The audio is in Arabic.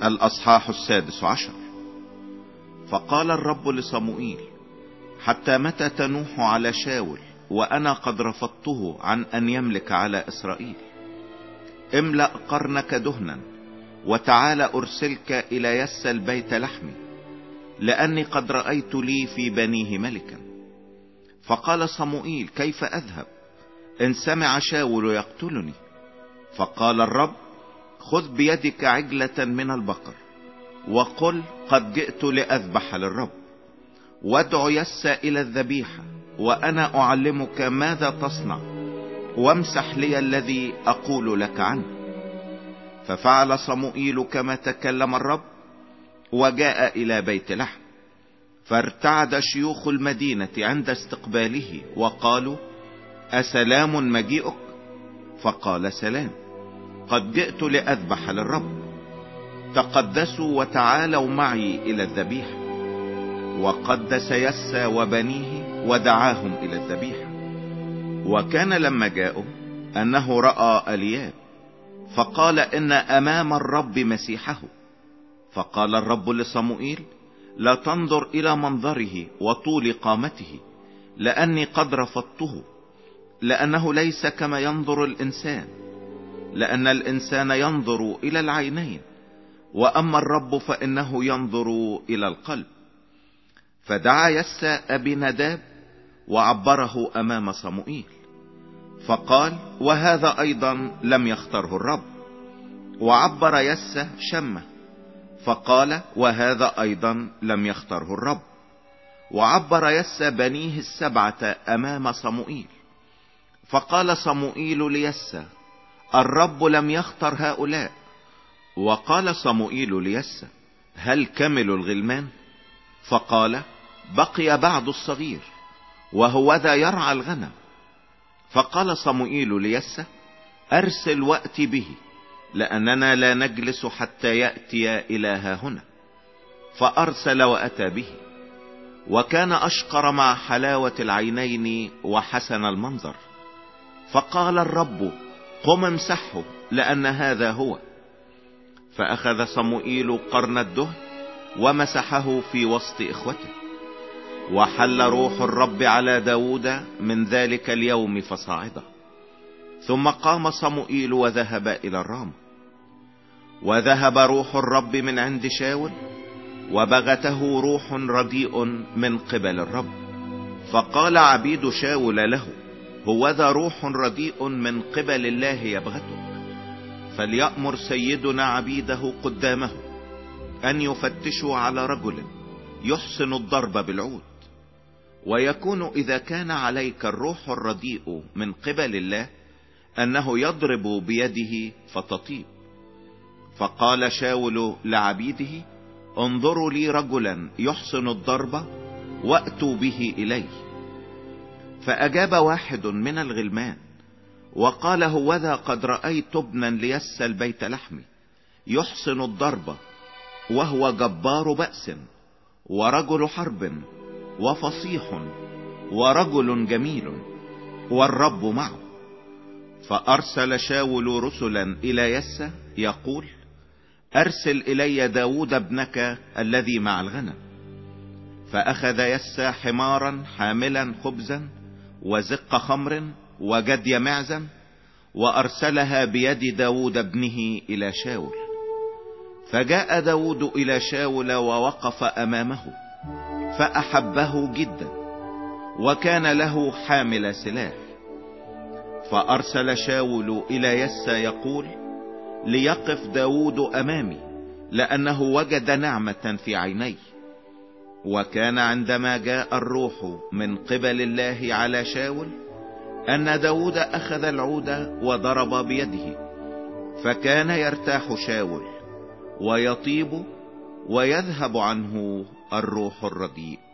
الأصحاح 16. فقال الرب لصموئيل: حتى متى تنوح على شاول وأنا قد رفضته عن أن يملك على إسرائيل؟ املأ قرنك دهنا وتعال أرسلك إلى يسى البيت لحمي، لأني قد رأيت لي في بنيه ملكا. فقال صموئيل: كيف أذهب؟ إن سمع شاول يقتلني. فقال الرب: خذ بيدك عجلة من البقر وقل: قد جئت لأذبح للرب، وادع يسى إلى الذبيحة وأنا أعلمك ماذا تصنع، وامسح لي الذي أقول لك عنه. ففعل صموئيل كما تكلم الرب، وجاء إلى بيت لحم. فارتعد شيوخ المدينة عند استقباله وقالوا: أسلام مجيئك؟ فقال: سلام، قد جئت لأذبح للرب. تقدسوا وتعالوا معي إلى الذبيحة. وقدس يسى وبنيه ودعاهم إلى الذبيحة. وكان لما جاءوا أنه رأى الياب، فقال: إن أمام الرب مسيحه. فقال الرب لصموئيل: لا تنظر إلى منظره وطول قامته، لأني قد رفضته، لأنه ليس كما ينظر الإنسان، لأن الإنسان ينظر إلى العينين، وأما الرب فإنه ينظر إلى القلب. فدعا يسى أبي نداب وعبره أمام صموئيل، فقال: وهذا أيضا لم يختره الرب. وعبر يسى شمة، فقال: وهذا أيضا لم يختره الرب. وعبر يسى بنيه 7 أمام صموئيل. فقال صموئيل ليسى: الرب لم يختر هؤلاء. وقال صموئيل ليسى: هل كملوا الغلمان؟ فقال: بقي بعض الصغير، وهو ذا يرعى الغنم. فقال صموئيل ليسى: أرسل وأتي به، لأننا لا نجلس حتى يأتي إلى ها هنا. فأرسل وأتى به، وكان أشقر مع حلاوة العينين وحسن المنظر. فقال الرب: قم امسحه، لأن هذا هو. فأخذ صموئيل قرن الدهن ومسحه في وسط إخوته. وحل روح الرب على داود من ذلك اليوم فصعد. ثم قام صموئيل وذهب إلى الرام. وذهب روح الرب من عند شاول، وبغته روح رديء من قبل الرب. فقال عبيد شاول له: هوذا روح رديء من قبل الله يبغتك. فليأمر سيدنا عبيده قدامه أن يفتشوا على رجل يحسن الضرب بالعود، ويكون إذا كان عليك الروح الرديء من قبل الله أنه يضرب بيده فتطيب. فقال شاول لعبيده: انظروا لي رجلا يحسن الضرب وأتوا به إلي. فأجاب واحد من الغلمان وقال: هوذا قد رأيت ابنا ليسى البيت لحمي يحسن الضرب، وهو جبار بأس ورجل حرب وفصيح ورجل جميل، والرب معه. فأرسل شاول رسلا إلى يسى يقول: أرسل إلي داود ابنك الذي مع الغنم. فأخذ يسى حمارا حاملا خبزا وزق خمر وجدي معزا، وأرسلها بيد داود ابنه إلى شاول. فجاء داود إلى شاول ووقف أمامه، فأحبه جدا، وكان له حامل سلاح. فأرسل شاول إلى يسى يقول: ليقف داود أمامي، لأنه وجد نعمة في عيني. وكان عندما جاء الروح من قبل الله على شاول أن داود أخذ العود وضرب بيده، فكان يرتاح شاول ويطيب ويذهب عنه الروح الرديء.